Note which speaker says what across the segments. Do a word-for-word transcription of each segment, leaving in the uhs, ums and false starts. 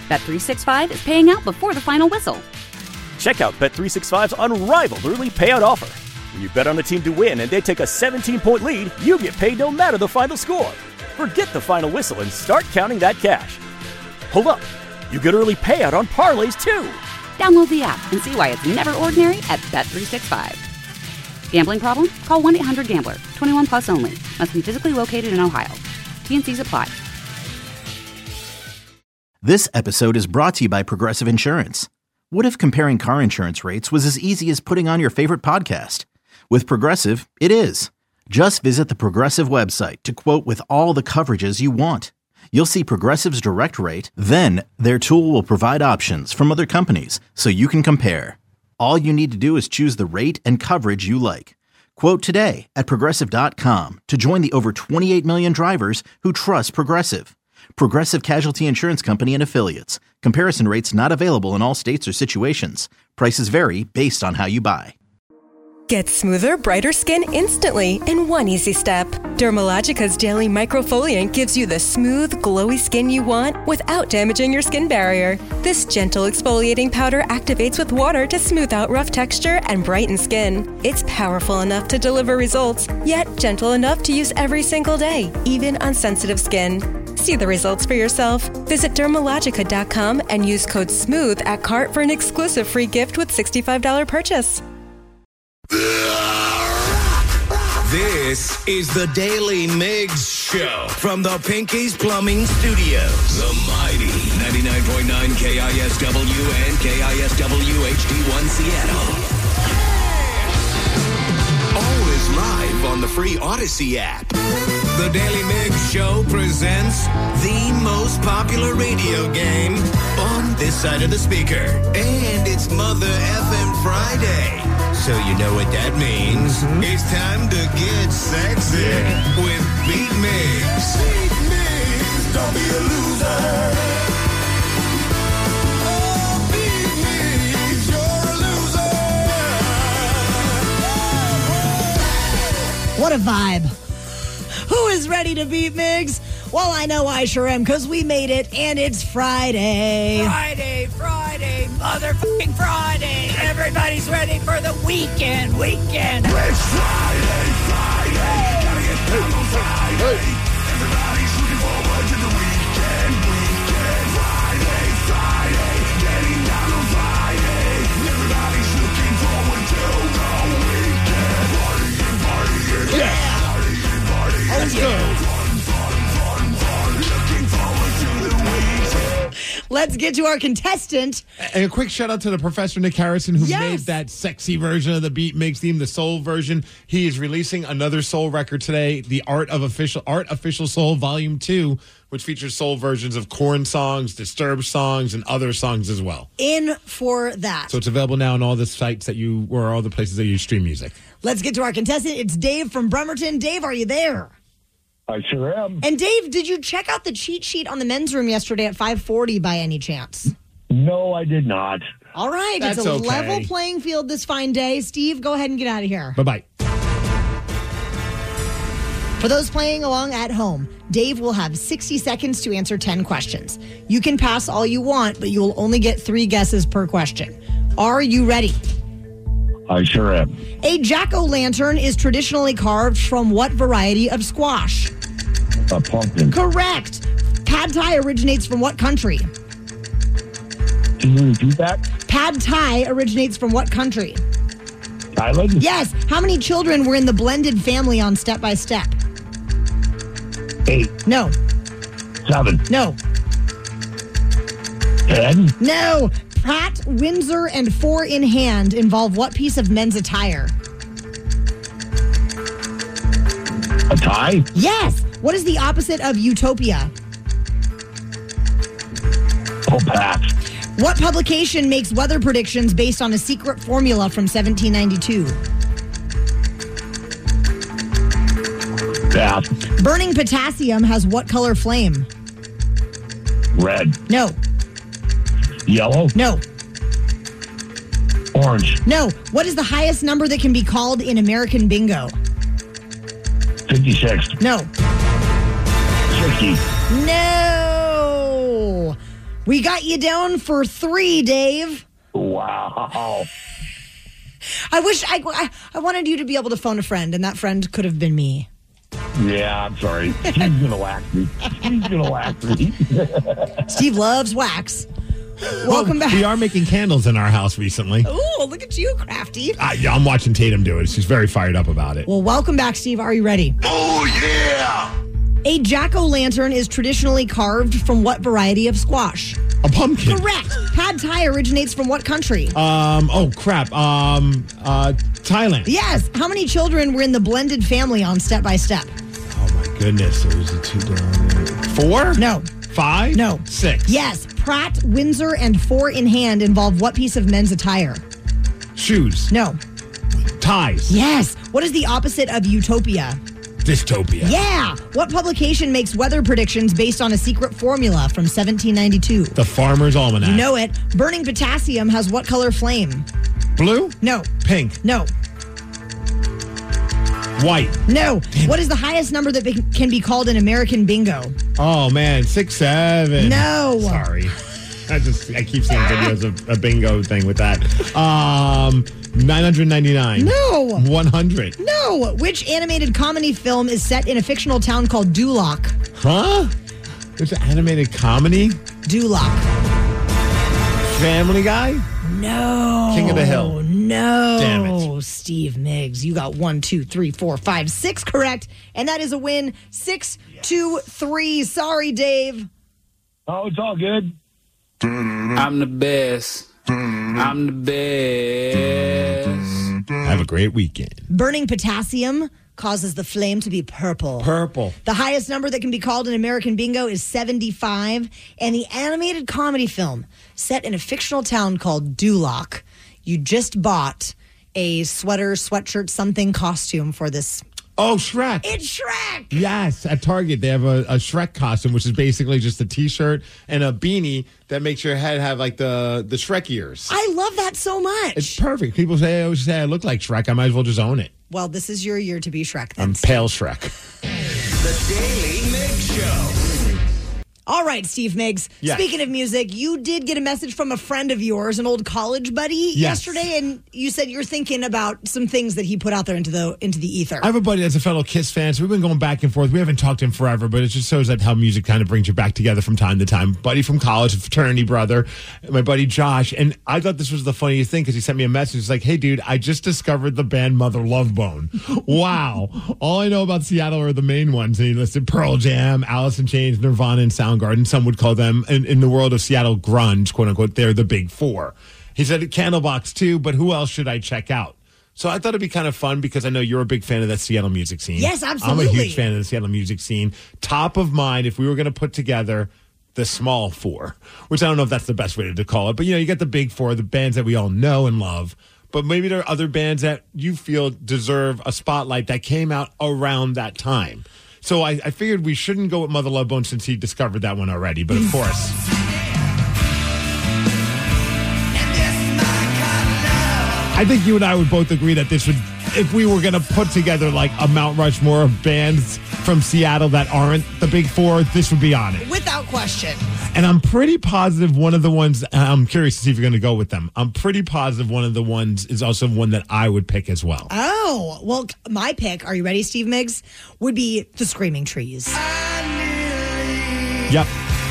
Speaker 1: Bet three sixty-five is paying out before the final whistle.
Speaker 2: Check out Bet three sixty-five's unrivaled early payout offer. When you bet on a team to win and they take a seventeen-point lead, you get paid no matter the final score. Forget the final whistle and start counting that cash. Hold up. You get early payout on parlays, too.
Speaker 1: Download the app and see why it's never ordinary at Bet three sixty-five. Gambling problem? Call one eight hundred gambler. twenty-one plus only. Must be physically located in Ohio. T and C's apply.
Speaker 3: This episode is brought to you by Progressive Insurance. What if comparing car insurance rates was as easy as putting on your favorite podcast? With Progressive, it is. Just visit the Progressive website to quote with all the coverages you want. You'll see Progressive's direct rate, then their tool will provide options from other companies so you can compare. All you need to do is choose the rate and coverage you like. Quote today at Progressive dot com to join the over twenty-eight million drivers who trust Progressive. Progressive Casualty Insurance Company and Affiliates. Comparison rates not available in all states or situations. Prices vary based on how you buy.
Speaker 4: Get smoother, brighter skin instantly in one easy step. Dermalogica's Daily Microfoliant gives you the smooth, glowy skin you want without damaging your skin barrier. This gentle exfoliating powder activates with water to smooth out rough texture and brighten skin. It's powerful enough to deliver results, yet gentle enough to use every single day, even on sensitive skin. See the results for yourself. Visit Dermalogica dot com and use code SMOOTH at cart for an exclusive free gift with sixty-five dollars purchase.
Speaker 5: This is the Daily Migs Show from the Pinky's Plumbing Studios. The mighty ninety-nine point nine K I S W and K I S W H D one Seattle. Always live on the free Odyssey app. The Daily Migs Show presents the most popular radio game on this side of the speaker. And it's Mother Effin' Friday. So you know what that means. Mm-hmm. It's time to get sexy yeah. with Beat Migs. Beat Migs, don't be a loser. Oh, Beat Migs, you're a loser.
Speaker 6: What a vibe. Who is ready to beat Migs? Well, I know I sure am, because we made it, and it's Friday.
Speaker 7: Friday, Friday, motherfucking Friday. Everybody's ready for the weekend, weekend.
Speaker 5: It's Friday, Friday. Gotta get down on Friday. Everybody's looking forward to the weekend, weekend. Friday, Friday. Getting down on Friday. Everybody's looking forward to the weekend. Partying, partying.
Speaker 6: Yeah.
Speaker 5: Partying, partying.
Speaker 6: Let's go. Let's get to our contestant.
Speaker 8: And a quick shout out to the Professor Nick Harrison, who
Speaker 6: yes.
Speaker 8: made that sexy version of the Beat Migs theme, the soul version. He is releasing another soul record today, the Art of Official Art Official Soul Volume Two, which features soul versions of Korn songs, Disturbed songs, and other songs as well.
Speaker 6: In for that.
Speaker 8: So it's available now on all the sites that you, or all the places that you stream music.
Speaker 6: Let's get to our contestant. It's Dave from Bremerton. Dave, are you there?
Speaker 9: I sure am.
Speaker 6: And Dave, did you check out the cheat sheet on the men's room yesterday at five forty by any chance?
Speaker 9: No, I did not.
Speaker 6: All right.
Speaker 8: That's
Speaker 6: it's a
Speaker 8: okay.
Speaker 6: level playing field this fine day. Steve, go ahead and get out of here.
Speaker 8: Bye-bye.
Speaker 6: For those playing along at home, Dave will have sixty seconds to answer ten questions. You can pass all you want, but you will only get three guesses per question. Are you ready?
Speaker 9: I sure am.
Speaker 6: A jack-o'-lantern is traditionally carved from what variety of squash?
Speaker 9: A pumpkin.
Speaker 6: Correct. Pad Thai originates from what country?
Speaker 9: Can you repeat that?
Speaker 6: Pad Thai originates from what country?
Speaker 9: Thailand?
Speaker 6: Yes. How many children were in the blended family on Step by Step?
Speaker 9: Eight.
Speaker 6: No.
Speaker 9: Seven.
Speaker 6: No.
Speaker 9: Ten.
Speaker 6: No. Pratt, Windsor, and Four in Hand involve what piece of men's attire?
Speaker 9: A tie?
Speaker 6: Yes. What is the opposite of utopia?
Speaker 9: Oh, pass.
Speaker 6: What publication makes weather predictions based on a secret formula from seventeen ninety-two?
Speaker 9: Pass.
Speaker 6: Burning potassium has what color flame?
Speaker 9: Red.
Speaker 6: No.
Speaker 9: Yellow?
Speaker 6: No.
Speaker 9: Orange.
Speaker 6: No. What is the highest number that can be called in American Bingo?
Speaker 9: fifty-six.
Speaker 6: No.
Speaker 9: sixty.
Speaker 6: No. We got you down for three, Dave.
Speaker 9: Wow.
Speaker 6: I wish I, I, I wanted you to be able to phone a friend, and that friend could have been me.
Speaker 9: Yeah, I'm sorry. She's going to wax me. She's going to wax me.
Speaker 6: Steve loves wax. Welcome
Speaker 8: well,
Speaker 6: back.
Speaker 8: We are making candles in our house recently.
Speaker 6: Ooh, look at you, crafty.
Speaker 8: I, yeah, I'm watching Tatum do it. She's very fired up about it.
Speaker 6: Well, welcome back, Steve. Are you ready?
Speaker 5: Oh, yeah!
Speaker 6: A jack-o'-lantern is traditionally carved from what variety of squash?
Speaker 8: A pumpkin.
Speaker 6: Correct. Pad Thai originates from what country?
Speaker 8: Um. Oh, crap. Um. Uh. Thailand.
Speaker 6: Yes. How many children were in the blended family on Step by Step?
Speaker 8: Oh, my goodness. It was a two down. Four?
Speaker 6: No.
Speaker 8: Five?
Speaker 6: No.
Speaker 8: Six.
Speaker 6: Yes. Pratt, Windsor, and Four in Hand involve what piece of men's attire?
Speaker 8: Shoes.
Speaker 6: No.
Speaker 8: Ties.
Speaker 6: Yes. What is the opposite of utopia?
Speaker 8: Dystopia.
Speaker 6: Yeah. What publication makes weather predictions based on a secret formula from seventeen ninety-two?
Speaker 8: The Farmer's Almanac.
Speaker 6: You know it. Burning potassium has what color flame?
Speaker 8: Blue?
Speaker 6: No.
Speaker 8: Pink.
Speaker 6: No.
Speaker 8: White.
Speaker 6: No. What is the highest number that be- can be called an American bingo?
Speaker 8: Oh, man. Six, seven.
Speaker 6: No.
Speaker 8: Sorry. I just, I keep seeing videos of a bingo thing with that. Um, nine hundred ninety-nine.
Speaker 6: No.
Speaker 8: one hundred.
Speaker 6: No. Which animated comedy film is set in a fictional town called Duloc?
Speaker 8: Huh? It's an animated comedy?
Speaker 6: Duloc.
Speaker 8: Family Guy?
Speaker 6: No.
Speaker 8: King of the Hill.
Speaker 6: No.
Speaker 8: Damn it.
Speaker 6: Steve Miggs, you got one, two, three, four, five, six correct. And that is a win. Six, yes. two, three. Sorry, Dave.
Speaker 9: Oh, it's all good.
Speaker 10: I'm the best. I'm the best.
Speaker 8: Have a great weekend.
Speaker 6: Burning potassium causes the flame to be purple.
Speaker 8: Purple.
Speaker 6: The highest number that can be called an American bingo is seventy-five. And the animated comedy film set in a fictional town called Duloc. You just bought a sweater, sweatshirt, something costume for this.
Speaker 8: Oh, Shrek.
Speaker 6: It's Shrek.
Speaker 8: Yes, at Target they have a, a Shrek costume, which is basically just a T-shirt and a beanie that makes your head have like the, the Shrek ears.
Speaker 6: I love that so much.
Speaker 8: It's perfect. People say, I always say I look like Shrek. I might as well just own it.
Speaker 6: Well, this is your year to be Shrek. Then.
Speaker 8: I'm pale Shrek.
Speaker 5: The Daily Mix Show.
Speaker 6: All right, Steve Miggs.
Speaker 8: Yes.
Speaker 6: Speaking of music, you did get a message from a friend of yours, an old college buddy,
Speaker 8: yes.
Speaker 6: yesterday, and you said you're thinking about some things that he put out there into the into the ether.
Speaker 8: I have a buddy that's a fellow Kiss fan, so we've been going back and forth. We haven't talked to him forever, but it just shows that how music kind of brings you back together from time to time. Buddy from college, a fraternity brother, my buddy Josh, and I thought this was the funniest thing because he sent me a message. It's like, hey, dude, I just discovered the band Mother Love Bone. Wow. All I know about Seattle are the main ones. And he listed Pearl Jam, Alice in Chains, Nirvana, and Soundgarden. Some would call them, in, in the world of Seattle grunge, quote unquote, they're the big four. He said Candlebox too, but who else should I check out? So I thought it'd be kind of fun because I know you're a big fan of that Seattle music scene.
Speaker 6: Yes, absolutely.
Speaker 8: I'm a huge fan of the Seattle music scene. Top of mind, if we were going to put together the small four, which I don't know if that's the best way to call it, but you know, you got the big four, the bands that we all know and love, but maybe there are other bands that you feel deserve a spotlight that came out around that time. So I, I figured we shouldn't go with Mother Love Bone since he discovered that one already, but of course. I think you and I would both agree that this would, if we were going to put together like a Mount Rushmore of bands from Seattle that aren't the big four, this would be on it.
Speaker 6: Without question.
Speaker 8: And I'm pretty positive one of the ones, I'm curious to see if you're going to go with them. I'm pretty positive one of the ones is also one that I would pick as well.
Speaker 6: Oh, well, my pick, are you ready, Steve Miggs, would be The Screaming Trees.
Speaker 8: Yep.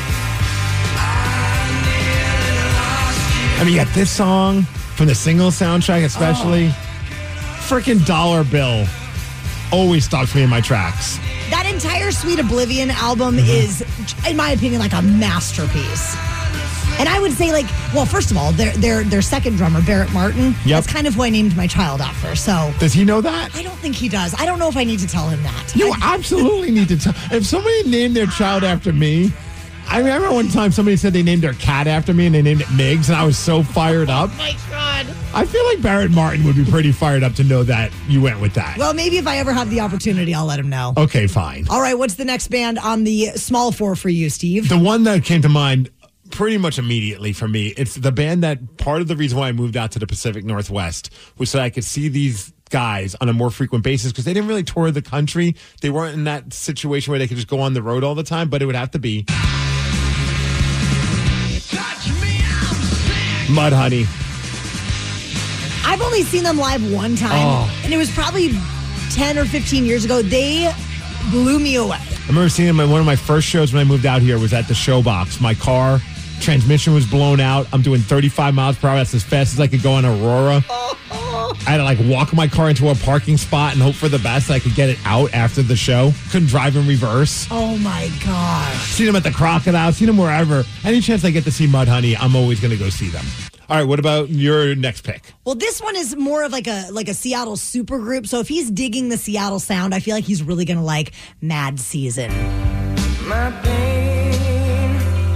Speaker 8: I mean, you got this song from the single soundtrack, especially. Oh. Freaking Dollar Bill always stalks me in my tracks.
Speaker 6: That entire Sweet Oblivion album mm-hmm. is, in my opinion, like a masterpiece. And I would say, like, well, first of all, their their their second drummer, Barrett Martin, yep. that's kind of who I named my child after. So
Speaker 8: does he know that?
Speaker 6: I don't think he does. I don't know if I need to tell him that.
Speaker 8: You
Speaker 6: I,
Speaker 8: absolutely need to tell. If somebody named their child after me, I remember one time somebody said they named their cat after me and they named it Miggs, and I was so fired up.
Speaker 6: Oh, my God.
Speaker 8: I feel like Barrett Martin would be pretty fired up to know that you went with that.
Speaker 6: Well, maybe if I ever have the opportunity, I'll let him know.
Speaker 8: Okay, fine.
Speaker 6: All right, what's the next band on the small four for you, Steve?
Speaker 8: The one that came to mind pretty much immediately for me, it's the band that part of the reason why I moved out to the Pacific Northwest was so I could see these guys on a more frequent basis because they didn't really tour the country. They weren't in that situation where they could just go on the road all the time, but it would have to be Mudhoney.
Speaker 6: I've only seen them live one time,
Speaker 8: Oh.
Speaker 6: and it was probably ten or fifteen years ago. They blew me away.
Speaker 8: I remember seeing them at one of my first shows when I moved out here was at the Showbox. My car transmission was blown out. I'm doing thirty-five miles per hour. That's as fast as I could go on Aurora. I had to like walk my car into a parking spot and hope for the best I could get it out after the show. Couldn't drive in reverse.
Speaker 6: Oh my gosh.
Speaker 8: Seen them at the Crocodile, seen them wherever. Any chance I get to see Mudhoney, I'm always going to go see them. All right, what about your next pick?
Speaker 6: Well, this one is more of like a like a Seattle supergroup. So if he's digging the Seattle sound, I feel like he's really going to like Mad Season.
Speaker 11: My pain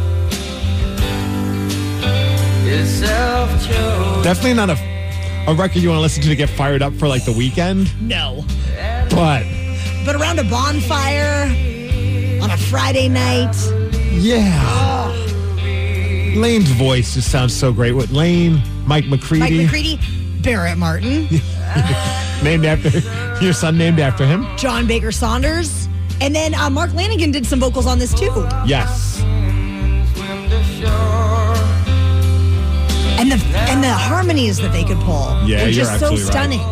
Speaker 11: is self-chose.
Speaker 8: Definitely not a, a record you want to listen to to get fired up for like the weekend.
Speaker 6: No.
Speaker 8: But
Speaker 6: But around a bonfire on a Friday night.
Speaker 8: yeah.
Speaker 6: Oh.
Speaker 8: Lane's voice just sounds so great. With Lane, Mike McCready.
Speaker 6: Mike McCready, Barrett Martin,
Speaker 8: named after your son, named after him.
Speaker 6: John Baker Saunders, and then uh, Mark Lanigan did some vocals on this too.
Speaker 8: Yes.
Speaker 6: And the and the harmonies that they could pull
Speaker 8: Yeah,
Speaker 6: were
Speaker 8: you're
Speaker 6: just so
Speaker 8: absolutely right.
Speaker 6: stunning.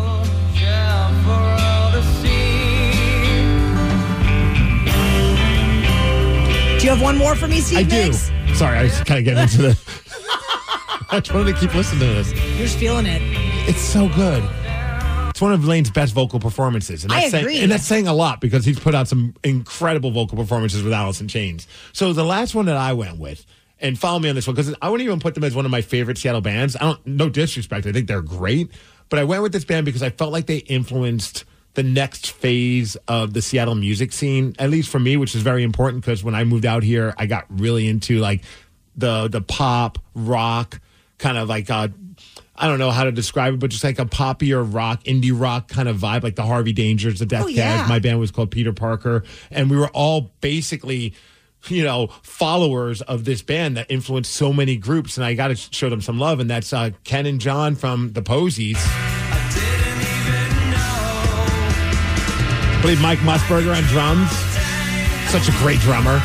Speaker 6: Do you have one more for me, Steve?
Speaker 8: I do.
Speaker 6: Miggs?
Speaker 8: Sorry, I was kind of getting into the. I just wanted to keep listening to this.
Speaker 6: You're just feeling it.
Speaker 8: It's so good. It's one of Lane's best vocal performances. And
Speaker 6: I
Speaker 8: that's saying-
Speaker 6: agree.
Speaker 8: and that's saying a lot because he's put out some incredible vocal performances with Alice in Chains. So the last one that I went with, and follow me on this one, because I wouldn't even put them as one of my favorite Seattle bands. I don't, no disrespect. I think they're great. But I went with this band because I felt like they influenced the next phase of the Seattle music scene, at least for me, which is very important because when I moved out here, I got really into like the the pop, rock, kind of like, uh, I don't know how to describe it, but just like a poppier rock, indie rock kind of vibe, like the Harvey Dangers, the Death
Speaker 6: Oh, yeah.
Speaker 8: Cats. My band was called Peter Parker. And we were all basically, you know, followers of this band that influenced so many groups. And I got to show them some love. And that's uh, Ken and John from the Posies. I believe Mike Musburger on drums. Such a great drummer.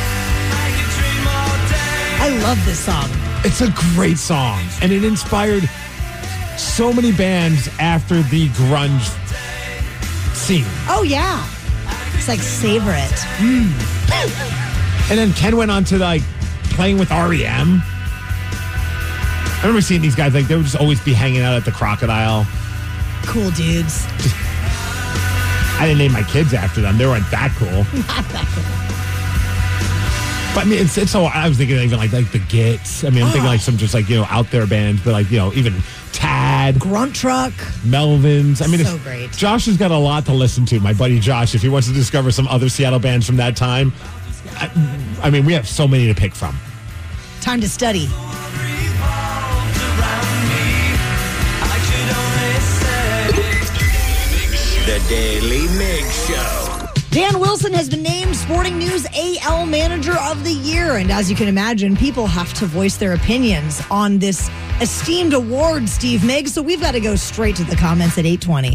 Speaker 6: I love this song.
Speaker 8: It's a great song. And it inspired so many bands after the grunge scene.
Speaker 6: Oh, yeah. It's like savor it.
Speaker 8: And then Ken went on to like playing with R E M. I remember seeing these guys, like they would just always be hanging out at the Crocodile.
Speaker 6: Cool dudes.
Speaker 8: I didn't name my kids after them. They weren't that cool.
Speaker 6: Not that cool.
Speaker 8: But I mean, it's, it's so, I was thinking even like like the Gits. I mean, I'm
Speaker 6: Oh.
Speaker 8: thinking like some just like, you know, out there bands, but like, you know, even Tad,
Speaker 6: Grunt Truck.
Speaker 8: Melvins. I mean,
Speaker 6: So
Speaker 8: it's,
Speaker 6: great.
Speaker 8: Josh has got a lot to listen to. My buddy Josh, if he wants to discover some other Seattle bands from that time, I, I mean, we have so many to pick from.
Speaker 6: Time to study.
Speaker 5: The Daily Mig Show.
Speaker 6: Dan Wilson has been named Sporting News A L Manager of the Year. And as you can imagine, people have to voice their opinions on this esteemed award, Steve Miggs. So we've got to go straight to the comments at eight twenty.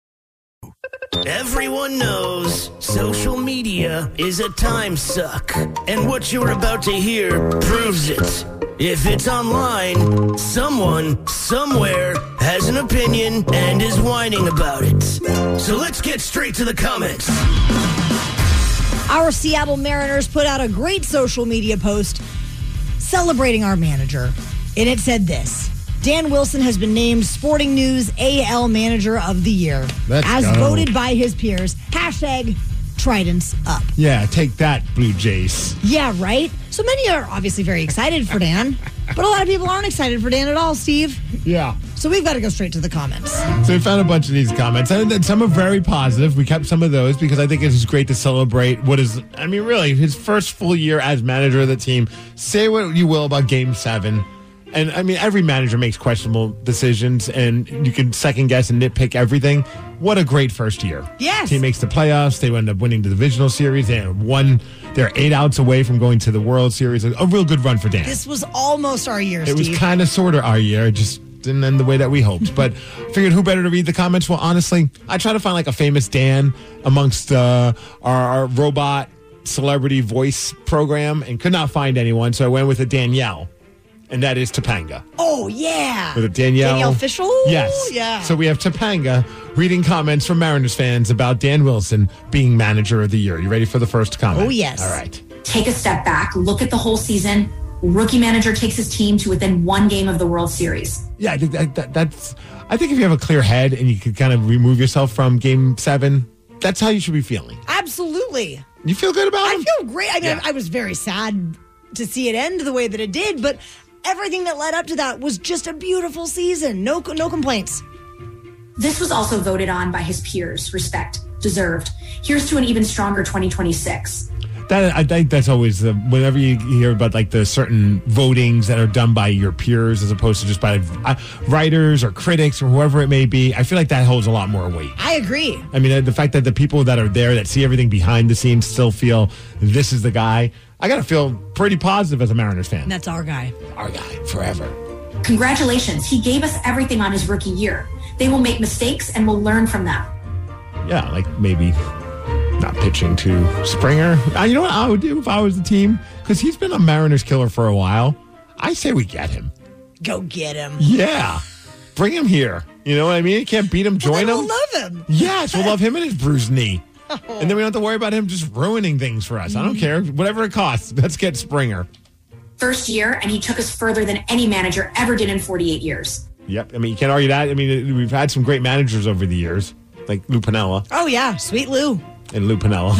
Speaker 12: Everyone knows social media is a time suck, and what you're about to hear proves it. If it's online, someone, somewhere, has an opinion and is whining about it. So let's get straight to the comments.
Speaker 6: Our Seattle Mariners put out a great social media post celebrating our manager. And it said this: Dan Wilson has been named Sporting News A L Manager of the Year.
Speaker 8: Let's
Speaker 6: as
Speaker 8: go.
Speaker 6: voted by his peers. Hashtag Tridents up.
Speaker 8: Yeah, take that, Blue Jays.
Speaker 6: Yeah, right? So many are obviously very excited for Dan, but a lot of people aren't excited for Dan at all, Steve.
Speaker 8: Yeah.
Speaker 6: So we've got to go straight to the comments.
Speaker 8: So we found a bunch of these comments, and then some are very positive. We kept some of those because I think it's great to celebrate what is, I mean, really, his first full year as manager of the team. Say what you will about Game seven. And, I mean, every manager makes questionable decisions, and you can second-guess and nitpick everything. What a great first year.
Speaker 6: Yes.
Speaker 8: Team makes the playoffs. They end up winning the divisional series. They won. They're eight outs away from going to the World Series. A real good run for Dan.
Speaker 6: This was almost our year,
Speaker 8: It
Speaker 6: Steve.
Speaker 8: was kind of sort of our year. It just didn't end the way that we hoped. But figured who better to read the comments? Well, honestly, I try to find like a famous Dan amongst uh, our, our robot celebrity voice program and could not find anyone. So I went with a Danielle. and that is Topanga.
Speaker 6: Oh, yeah.
Speaker 8: With Danielle.
Speaker 6: Danielle Fishel?
Speaker 8: Yes.
Speaker 6: Yeah.
Speaker 8: So we have Topanga reading comments from Mariners fans about Dan Wilson being manager of the year. You ready for the first comment?
Speaker 6: Oh, yes.
Speaker 8: All right.
Speaker 13: Take a step back, look at the whole season. Rookie manager takes his team to within one game of the World Series.
Speaker 8: Yeah, I think that, that, that's. I think if you have a clear head and you can kind of remove yourself from Game Seven, that's how you should be feeling.
Speaker 6: Absolutely.
Speaker 8: You feel good about it?
Speaker 6: I feel great. I mean, yeah. I, I was very sad to see it end the way that it did, but everything that led up to that was just a beautiful season. No, no complaints.
Speaker 13: This was also voted on by his peers. Respect. Deserved. Here's to an even stronger twenty twenty-six.
Speaker 8: That I think that's always the, whenever you hear about like the certain votings that are done by your peers as opposed to just by uh, writers or critics or whoever it may be, I feel like that holds a lot more weight.
Speaker 6: I agree.
Speaker 8: I mean, the fact that the people that are there that see everything behind the scenes still feel this is the guy, I got to feel pretty positive as a Mariners fan.
Speaker 6: And that's our guy.
Speaker 8: Our guy, forever.
Speaker 13: Congratulations. He gave us everything on his rookie year. They will make mistakes and we'll learn from them.
Speaker 8: Yeah, like maybe not pitching to Springer. Uh, you know what I would do if I was the team? Because he's been a Mariners killer for a while. I say we get him.
Speaker 6: Go get him.
Speaker 8: Yeah. Bring him here. You know what I mean? You can't beat him. Join
Speaker 6: well,
Speaker 8: him.
Speaker 6: We'll love him.
Speaker 8: Yes, we'll love him and his bruised knee. Oh. And then we don't have to worry about him just ruining things for us. Mm-hmm. I don't care. Whatever it costs. Let's get Springer.
Speaker 13: First year, and he took us further than any manager ever did in forty-eight years.
Speaker 8: Yep. I mean, you can't argue that. I mean, we've had some great managers over the years, like Lou Piniella.
Speaker 6: Oh, yeah. Sweet Lou.
Speaker 8: And Lou Piniella.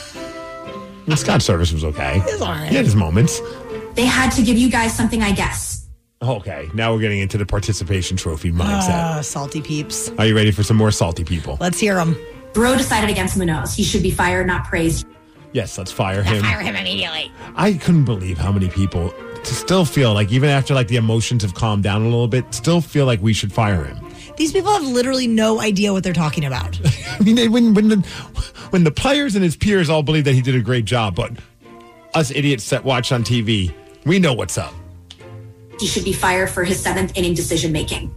Speaker 8: And Scott Service was okay.
Speaker 6: He was all right.
Speaker 8: He had his moments.
Speaker 13: They had to give you guys something, I guess.
Speaker 8: Okay, now we're getting into the participation trophy mindset.
Speaker 6: Uh, salty peeps.
Speaker 8: Are you ready for some more salty people?
Speaker 6: Let's hear them.
Speaker 13: Bro decided against Munoz. He should be fired, not praised.
Speaker 8: Yes, let's fire him.
Speaker 6: Fire him immediately.
Speaker 8: I couldn't believe how many people to still feel like, even after like the emotions have calmed down a little bit, still feel like we should fire him.
Speaker 6: These people have literally no idea what they're talking about.
Speaker 8: I mean, they, when when the when the players and his peers all believe that he did a great job, but us idiots that watch on T V, we know what's up.
Speaker 13: He should be fired for his seventh inning decision making.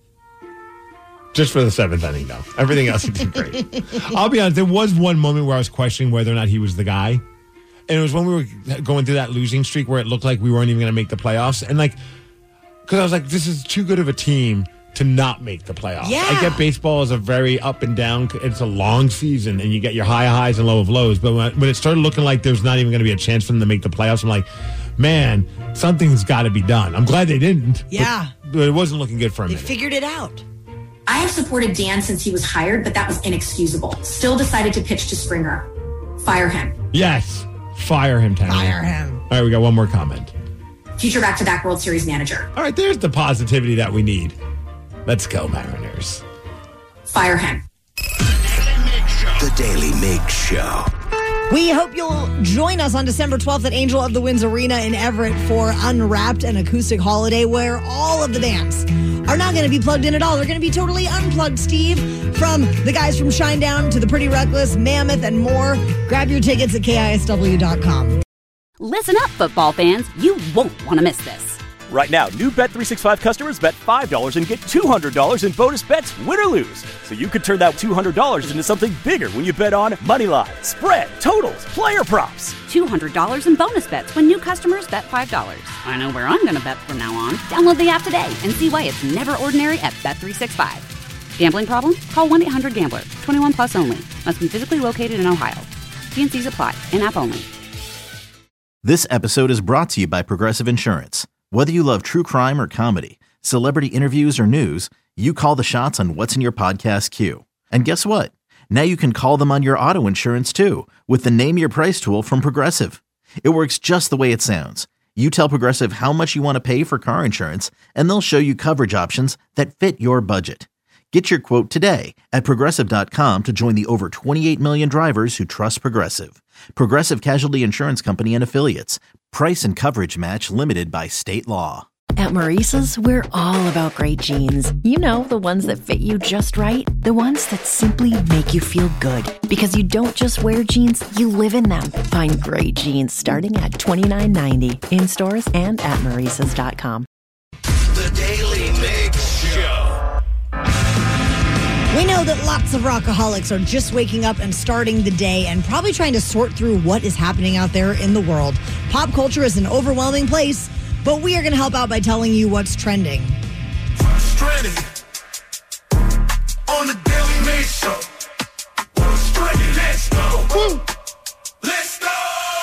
Speaker 8: Just for the seventh inning, though. Everything else he did great. I'll be honest, there was one moment where I was questioning whether or not he was the guy. And it was when we were going through that losing streak where it looked like we weren't even going to make the playoffs. And like, because I was like, this is too good of a team to not make the playoffs.
Speaker 6: Yeah.
Speaker 8: I get baseball is a very up and down. It's a long season, and you get your high highs and low of lows. But when, when it started looking like there's not even going to be a chance for them to make the playoffs, I'm like, man, something's got to be done. I'm glad they didn't.
Speaker 6: Yeah.
Speaker 8: But, but it wasn't looking good for a
Speaker 6: They
Speaker 8: minute.
Speaker 6: figured it out.
Speaker 13: I have supported Dan since he was hired, but that was inexcusable. Still decided to pitch to Springer. Fire him.
Speaker 8: Yes. Fire him, Tanya.
Speaker 6: Fire him.
Speaker 8: All right, we got one more comment.
Speaker 13: Future back-to-back World Series manager.
Speaker 8: All right, there's the positivity that we need. Let's go, Mariners.
Speaker 13: Fire him.
Speaker 5: The Daily Mig Show.
Speaker 6: We hope you'll join us on December twelfth at Angel of the Winds Arena in Everett for Unwrapped, an acoustic holiday where all of the bands are not going to be plugged in at all. They're going to be totally unplugged, Steve. From the guys from Shinedown to the Pretty Reckless, Mammoth, and more. Grab your tickets at K I S W dot com.
Speaker 1: Listen up, football fans. You won't want to miss this.
Speaker 2: Right now, new Bet three sixty-five customers bet five dollars and get two hundred dollars in bonus bets, win or lose. So you could turn that two hundred dollars into something bigger when you bet on money line, spread, totals, player props.
Speaker 1: two hundred dollars in bonus bets when new customers bet five dollars. I know where I'm going to bet from now on. Download the app today and see why it's never ordinary at Bet three sixty-five. Gambling problem? Call one eight hundred gambler. twenty-one plus only. Must be physically located in Ohio. T and C's apply. In-app only.
Speaker 3: This episode is brought to you by Progressive Insurance. Whether you love true crime or comedy, celebrity interviews or news, you call the shots on what's in your podcast queue. And guess what? Now you can call them on your auto insurance too with the Name Your Price tool from Progressive. It works just the way it sounds. You tell Progressive how much you want to pay for car insurance, and they'll show you coverage options that fit your budget. Get your quote today at Progressive dot com to join the over twenty-eight million drivers who trust Progressive. Progressive Casualty Insurance Company and Affiliates. Price and coverage match limited by state law.
Speaker 14: At Maurice's, we're all about great jeans. You know, the ones that fit you just right. The ones that simply make you feel good. Because you don't just wear jeans, you live in them. Find great jeans starting at twenty-nine ninety in stores and at Maurice's dot com.
Speaker 5: The Daily Mig Show.
Speaker 6: We know that lots of rockaholics are just waking up and starting the day and probably trying to sort through what is happening out there in the world. Pop culture is an overwhelming place, But we are going to help out by telling you what's trending.
Speaker 15: What's trending on the Daily Mix Show? What's trending? Let's go. Woo. Let's go.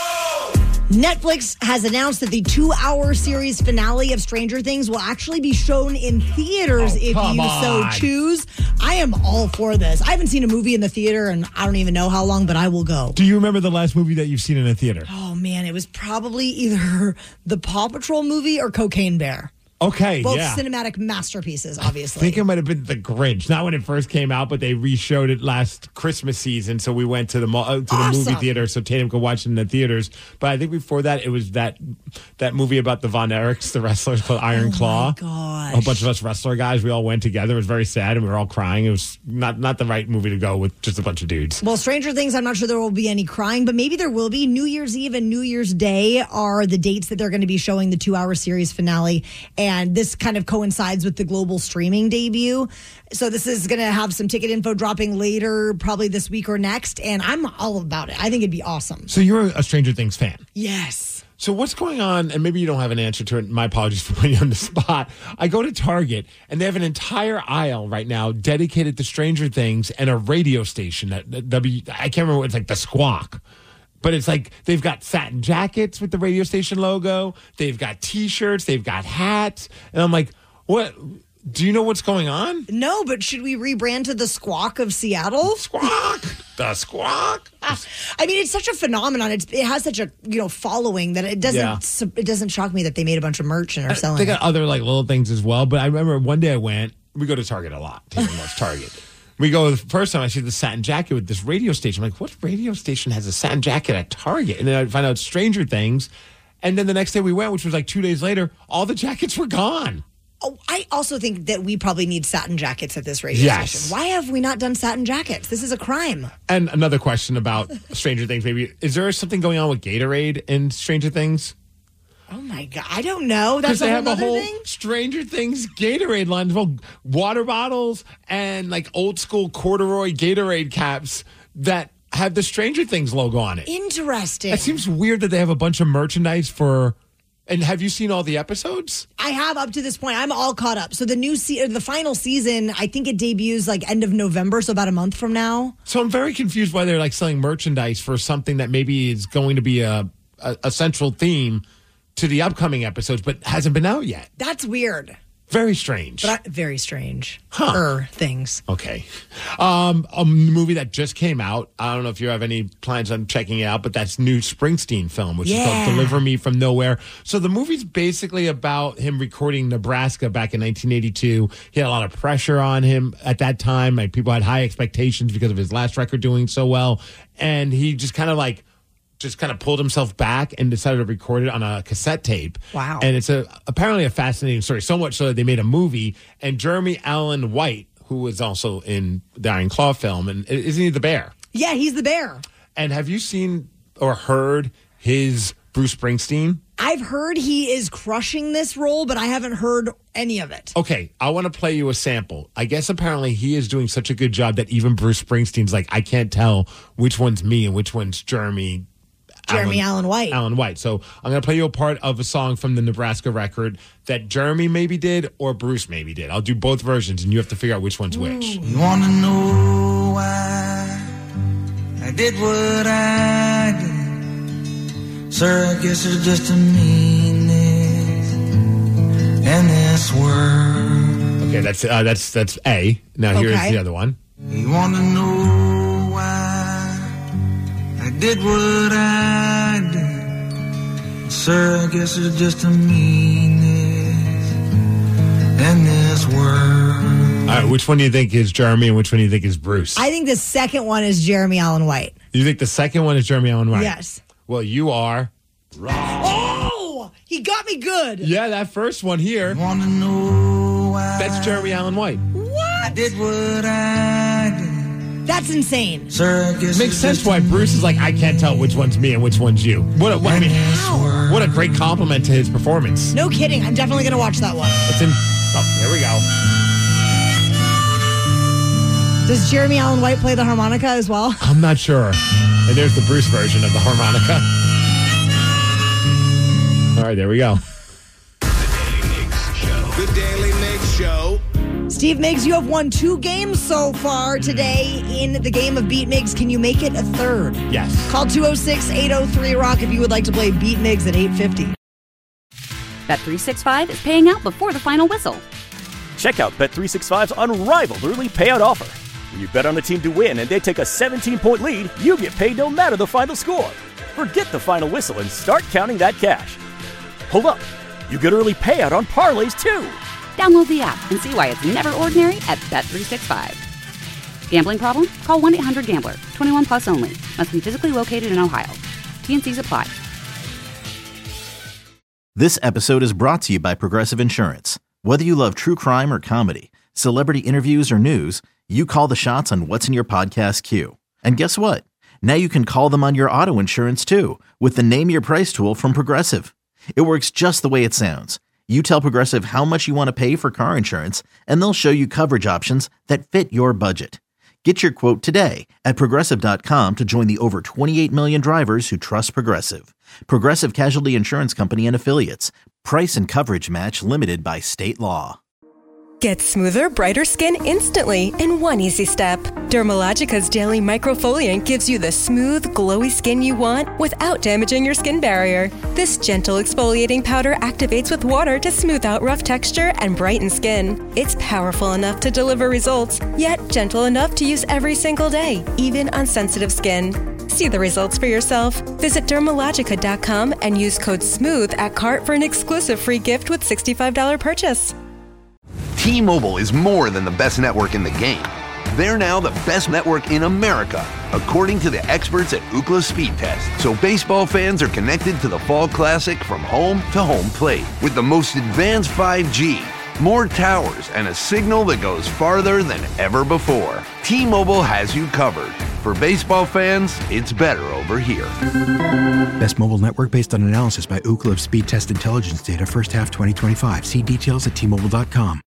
Speaker 6: Netflix has announced that the two-hour series finale of Stranger Things will actually be shown in theaters
Speaker 8: Oh,
Speaker 6: if
Speaker 8: come
Speaker 6: you
Speaker 8: on.
Speaker 6: so choose. I am all for this. I haven't seen a movie in the theater, and I don't even know how long, but I will go.
Speaker 8: Do you remember the last movie that you've seen in a theater?
Speaker 6: Oh, man, it was probably either the Paw Patrol movie or Cocaine Bear.
Speaker 8: Okay,
Speaker 6: Both
Speaker 8: yeah.
Speaker 6: cinematic masterpieces,
Speaker 8: I
Speaker 6: obviously.
Speaker 8: think it might have been The Grinch. Not when it first came out, but they re-showed it last Christmas season. So we went to the mo- uh, to the
Speaker 6: Awesome.
Speaker 8: movie theater so Tatum could watch it in the theaters. But I think before that, it was that that movie about the Von Erichs, the wrestlers called Iron
Speaker 6: Oh,
Speaker 8: Claw.
Speaker 6: my gosh.
Speaker 8: A whole bunch of us wrestler guys, we all went together. It was very sad, and we were all crying. It was not not the right movie to go with just a bunch of dudes.
Speaker 6: Well, Stranger Things, I'm not sure there will be any crying, but maybe there will be. New Year's Eve and New Year's Day are the dates that they're going to be showing the two-hour series finale, and this kind of coincides with the global streaming debut. So this is going to have some ticket info dropping later, probably this week or next, and I'm all about it. I think it'd be awesome.
Speaker 8: So you're a Stranger Things fan.
Speaker 6: Yes.
Speaker 8: So what's going on, and maybe you don't have an answer to it, my apologies for putting you on the spot. I go to Target, and they have an entire aisle right now dedicated to Stranger Things and a radio station that, that W, I can't remember what it's like, the Squawk. But it's like they've got satin jackets with the radio station logo. They've got T-shirts. They've got hats. And I'm like, what? Do you know what's going on?
Speaker 6: No, but should we rebrand to the Squawk of Seattle?
Speaker 8: Squawk! The Squawk!
Speaker 6: I mean, it's such a phenomenon. It's, it has such a you know following that it doesn't
Speaker 8: Yeah.
Speaker 6: su- it doesn't shock me that they made a bunch of merch and are selling
Speaker 8: They
Speaker 6: it.
Speaker 8: got other like little things as well. But I remember one day I went, we go to Target a lot. Tatum loves Target. We go the first time I see the satin jacket with this radio station. I'm like, what radio station has a satin jacket at Target? And then I find out it's Stranger Things. And then the next day we went, which was like two days later, all the jackets were gone.
Speaker 6: Oh, I also think that we probably need satin jackets at this radio
Speaker 8: Yes.
Speaker 6: station. Why have we not done satin jackets? This is a crime.
Speaker 8: And another question about Stranger Things, maybe. Is there something going on with Gatorade in Stranger Things?
Speaker 6: Oh my God, I don't know.
Speaker 8: Because
Speaker 6: That's a
Speaker 8: they
Speaker 6: whole
Speaker 8: have a
Speaker 6: other
Speaker 8: whole
Speaker 6: thing.
Speaker 8: Stranger Things Gatorade line, well, water bottles and like old school corduroy Gatorade caps that have the Stranger Things logo on it.
Speaker 6: Interesting.
Speaker 8: It seems weird that they have a bunch of merchandise for. And have you seen all the episodes?
Speaker 6: I have up to this point. I'm all caught up. So the new se- or the final season, I think it debuts like end of November, so about a month from now.
Speaker 8: So I'm very confused why they're like selling merchandise for something that maybe is going to be a a, a central theme to the upcoming episodes, but hasn't been out yet.
Speaker 6: That's weird.
Speaker 8: Very strange.
Speaker 6: But I, very strange.
Speaker 8: Huh.
Speaker 6: Er, things.
Speaker 8: Okay. Um, a movie that just came out. I don't know if you have any plans on checking it out, but that's new Springsteen film, which is
Speaker 6: Yeah.
Speaker 8: called Deliver Me From Nowhere. So the movie's basically about him recording Nebraska back in nineteen eighty-two. He had a lot of pressure on him at that time. Like people had high expectations because of his last record doing so well. And he just kind of like just kind of pulled himself back and decided to record it on a cassette tape.
Speaker 6: Wow.
Speaker 8: And it's a apparently a fascinating story, so much so that they made a movie. And Jeremy Allen White, who was also in the Iron Claw film, and isn't he the bear?
Speaker 6: Yeah, he's the bear.
Speaker 8: And have you seen or heard his Bruce Springsteen?
Speaker 6: I've heard he is crushing this role, but I haven't heard any of it.
Speaker 8: Okay, I want to play you a sample. I guess apparently he is doing such a good job that even Bruce Springsteen's like, I can't tell which one's me and which one's Jeremy
Speaker 6: Jeremy Allen White.
Speaker 8: Allen White. So I'm going to play you a part of a song from the Nebraska record that Jeremy maybe did or Bruce maybe did. I'll do both versions, and you have to figure out which one's which.
Speaker 11: You want to know why I did what I did? Sir, I guess there's just a meanness in this world.
Speaker 8: Okay, that's uh, that's that's A. Now here's
Speaker 11: Okay.
Speaker 8: the other one.
Speaker 11: You want to know why I did what I did? Sir, I guess there's just a meanness in this world.
Speaker 8: All right, which one do you think is Jeremy and which one do you think is Bruce?
Speaker 6: I think the second one is Jeremy Allen White.
Speaker 8: You think the second one is Jeremy Allen White?
Speaker 6: Yes.
Speaker 8: Well, you are.
Speaker 6: Oh, he got me good.
Speaker 8: Yeah, that first one here.
Speaker 11: Want to know why?
Speaker 8: That's Jeremy Allen White.
Speaker 6: What?
Speaker 11: I did what I did.
Speaker 6: That's insane.
Speaker 11: Sir, I guess
Speaker 8: Makes sense why Bruce is like, I can't tell which one's me and which one's you. What a, what, I mean, what a great compliment to his performance.
Speaker 6: No kidding. I'm definitely going to watch that one.
Speaker 8: It's in. Oh, there we go.
Speaker 6: Does Jeremy Allen White play the harmonica as well?
Speaker 8: I'm not sure. And there's the Bruce version of the harmonica. All right, there we go.
Speaker 5: The Daily Mix Show.
Speaker 6: Steve Miggs, you have won two games so far today in the game of Beat Miggs. Can you make it a third?
Speaker 8: Yes.
Speaker 6: Call two oh six, eight oh three, ROCK if you would like to play Beat Miggs at eight fifty.
Speaker 1: Bet three sixty-five is paying out before the final whistle.
Speaker 2: Check out Bet three sixty-five's unrivaled early payout offer. When you bet on a team to win and they take a seventeen-point lead, you get paid no matter the final score. Forget the final whistle and start counting that cash. Hold up. You get early payout on parlays, too.
Speaker 1: Download the app and see why it's never ordinary at Bet three sixty-five. Gambling problem? Call one eight hundred gambler. twenty-one plus only. Must be physically located in Ohio. T and C's apply.
Speaker 3: This episode is brought to you by Progressive Insurance. Whether you love true crime or comedy, celebrity interviews or news, you call the shots on what's in your podcast queue. And guess what? Now you can call them on your auto insurance too with the Name Your Price tool from Progressive. It works just the way it sounds. You tell Progressive how much you want to pay for car insurance, and they'll show you coverage options that fit your budget. Get your quote today at Progressive dot com to join the over twenty-eight million drivers who trust Progressive. Progressive Casualty Insurance Company and Affiliates. Price and coverage match limited by state law.
Speaker 4: Get smoother, brighter skin instantly in one easy step. Dermalogica's Daily Microfoliant gives you the smooth, glowy skin you want without damaging your skin barrier. This gentle exfoliating powder activates with water to smooth out rough texture and brighten skin. It's powerful enough to deliver results, yet gentle enough to use every single day, even on sensitive skin. See the results for yourself. Visit Dermalogica dot com and use code SMOOTH at cart for an exclusive free gift with sixty-five dollars purchase.
Speaker 16: T-Mobile is more than the best network in the game. They're now the best network in America, according to the experts at Ookla Speed Test. So baseball fans are connected to the Fall Classic from home to home plate with the most advanced five G, more towers, and a signal that goes farther than ever before. T-Mobile has you covered. For baseball fans, it's better over here.
Speaker 17: Best mobile network based on analysis by Ookla of Speed Test Intelligence data first half twenty twenty-five. See details at T Mobile dot com.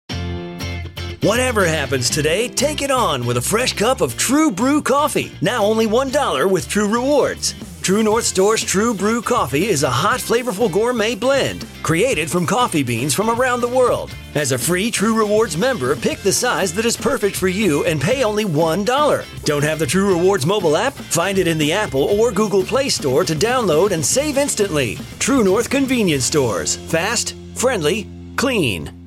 Speaker 12: Whatever happens today, take it on with a fresh cup of True Brew coffee. Now only one dollar with True Rewards. True North Store's True Brew coffee is a hot, flavorful gourmet blend created from coffee beans from around the world. As a free True Rewards member, pick the size that is perfect for you and pay only one dollar. Don't have the True Rewards mobile app? Find it in the Apple or Google Play Store to download and save instantly. True North Convenience Stores. Fast, friendly, clean.